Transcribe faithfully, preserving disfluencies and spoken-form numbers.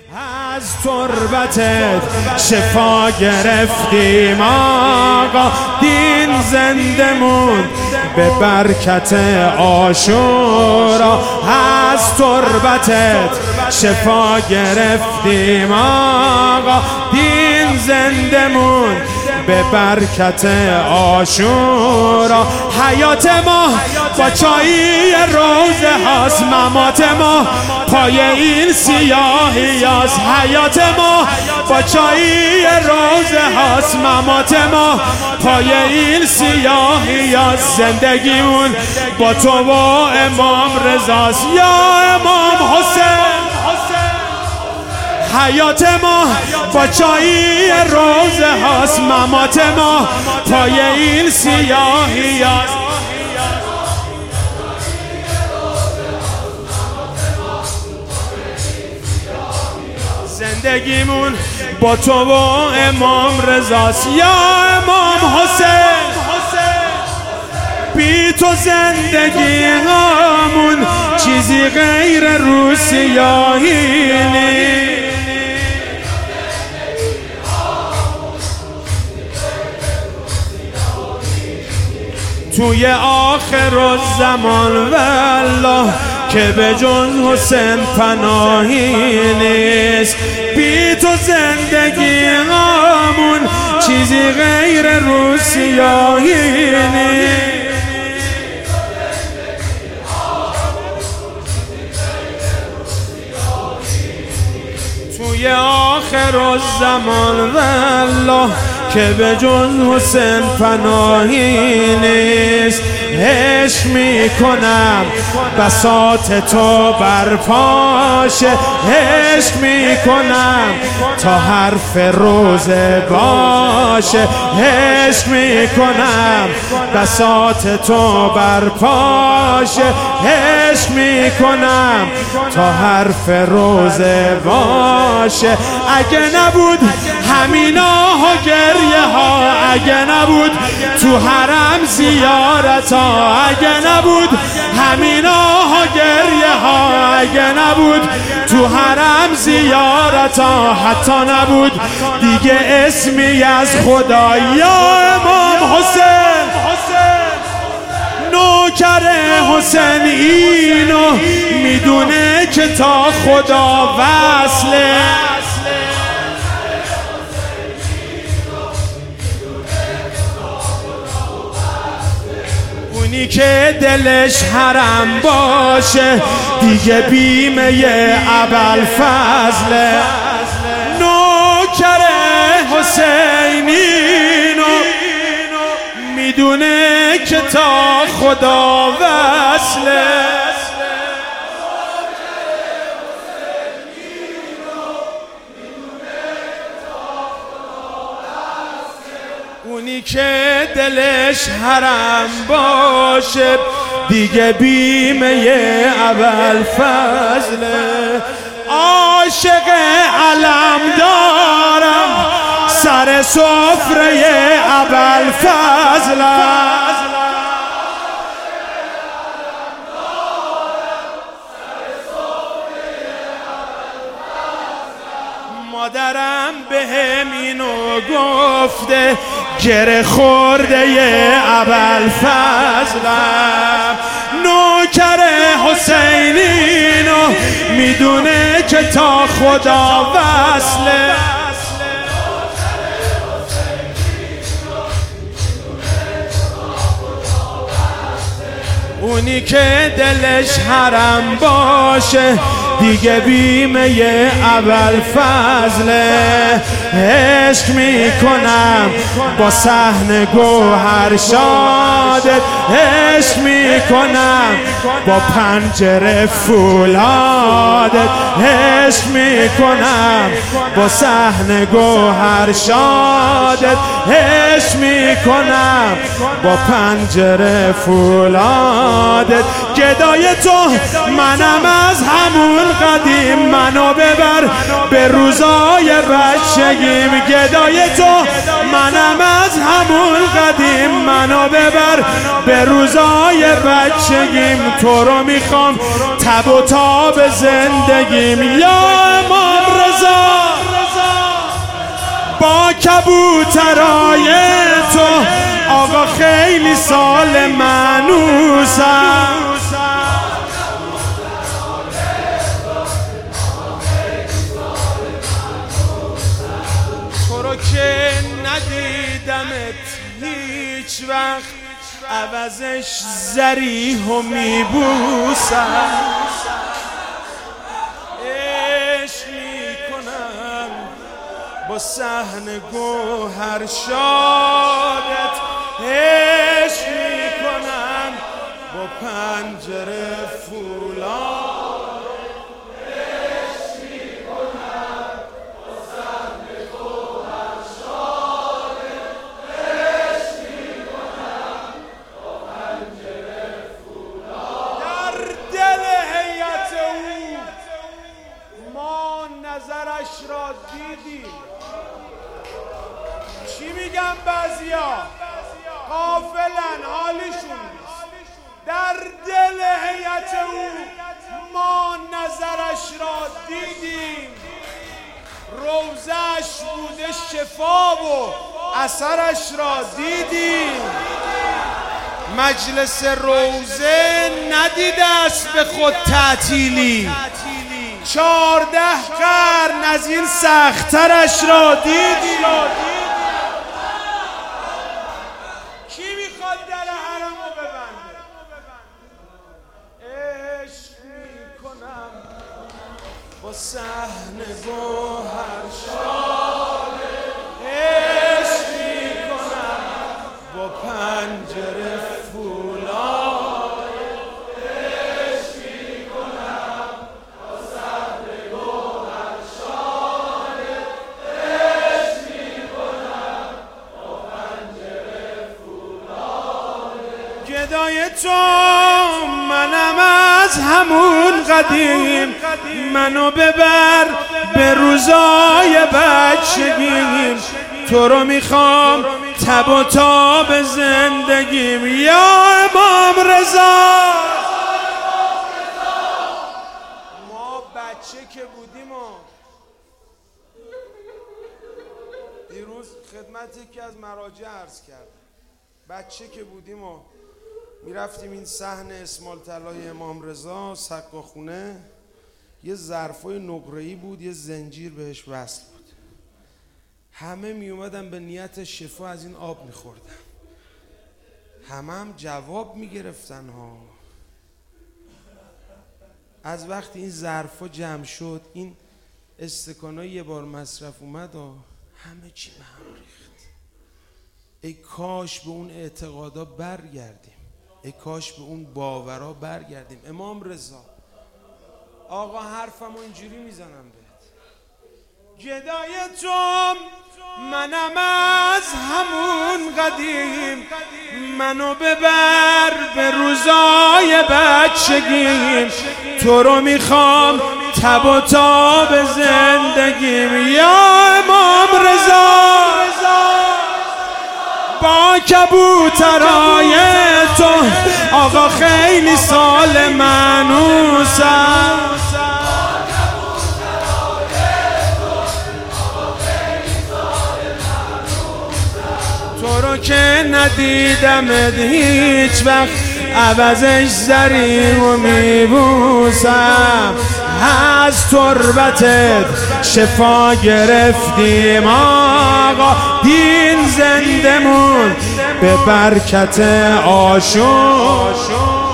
از تربتت شفا گرفتیم آقا، دین زنده موند به برکت عاشورا. از تربتت شفا گرفتیم آقا، دین زنده موند به برکت عاشورا. حیات ما با چایی روزه هاست، ممات ما پای این سیاهی هاست. حیات ما با چایی روزه هاست، ممات ما پای این سیاهی هاست. زندگیمون با تو و امام رضاست یا امام حسین. حیات ما با چایی روزه هاست، ممات ما پای این سیاهی هاست. زندگیمون با تو و امام رضاست یا امام حسین. بی تو زندگی هامون چیزی غیر رو سیاهی نیست. توی آخر الزمان والله که به جز حسین پناهی نیست. بی تو زندگی هامون چیزی غیر رو سیاهی نیست. توی آخر الزمان والله که به جز حسین پناهی نیست. عشق می کنم بساط تو برپاشه، عشق می کنم تا حرف روزه باشه. عشق می کنم بساط تو برپاشه، عشق می کنم تا حرف روزه باشه. اگه نبود همینا ها گریه ها، اگه نبود تو حرم زیارت ها، اگه نبود همینا ها گریه ها، اگه نبود تو حرم زیارت ها، حتی نبود دیگه اسمی از خدا یا امام حسین. نوکر حسین اینو میدونه که تا خدا وصله. اونی که دلش حرم باشه دیگه بیمه ابوالفضله. نوکر حسینینو میدونه که تا خدا وصله. اونی که دلش حرم باشه دیگه بیمه ابوالفضله. عاشق علم دارم سر سفره ابوالفضله. مادرم بهم اینو گفته گره خورده ابوالفضلم. نوکر حسینینو میدونه که تا خدا وصله. اونی که دلش حرم باشه دیگه بیمه ابوالفضله. عشق میکنم با صحن گوهر شادت، عشق میکنم با پنجره فولادت، عشق میکنم با صحن گوهر شادت، عشق میکنم با پنجره فولادت. گدای تو منم از همون قدیم، منو ببر به روزای بچگیم. گدای تو منم از همون قدیم، منو ببر به روزای بچگیم. تو رو میخوام تب و تاب زندگیم یا امام رضا. کبوترای تو آقا خیلی سال منوسم. تو رو که ندیدمت هیچ وقت عوضش زریح و میبوسم. عشق میکنم با صحن گوهر شادت، عشق میکنم با پنجره فولاد، عشق میکنم با صحن گوهر شادت، عشق میکنم با پنجره فولاد. در دل هیئت او ما نظرش را دیدیم. چی میگم بعضیا؟ غافلن، حالشون نیست. در دل هیئت او ما نظرش را دیدیم. روزش بوده شفا و اثرش را دیدیم. مجلس روزه ندیده است به خود تعطیلی. چارده قرن از این سخترش را دیدیم. کی میخواد در حرمو ببنده؟ عشق میکنم با صحن گوهر شاده، عشق میکنم با پنجره فولاد، عشق میکنم با صحن گوهر شاده، عشق میکنم با پنجره فولاد. گدای تو منم از همون قدیم، منو ببر به روزای بچگیم. تو رو میخوام تب و تاب زندگیم یا امام رضا. ما بچه که بودیم و دیروز خدمت یکی از مراجع عرض کرد، بچه که بودیم و میرفتیم این صحن اسمال طلای امام رضا سقا خونه، یه ظرفای نقره‌ای بود، یه زنجیر بهش وصل بود. همه می اومدن به نیت شفا از این آب میخوردن. همه هم جواب میگرفتن ها. از وقتی این ظرفا جمع شد، این استکانای یه بار مصرف اومد و همه چی به هم ریخت. ای کاش به اون اعتقادا برگردیم، ای کاش به اون باورا برگردیم. امام رضا آقا حرفمو اینجوری میزنم بهت. گدای تو منم از همون قدیم، منو ببر به روزای بچگیم. تو رو میخوام تب و تاب زندگیم یا امام رضا. با کبوترای تو آقا خیلی سال منوسم. تو رو که ندیدمت هیچ وقت عوضش زریح و میبوسم. از تربتت شفا گرفتیم آقا، دین زنده موند به برکت آشور.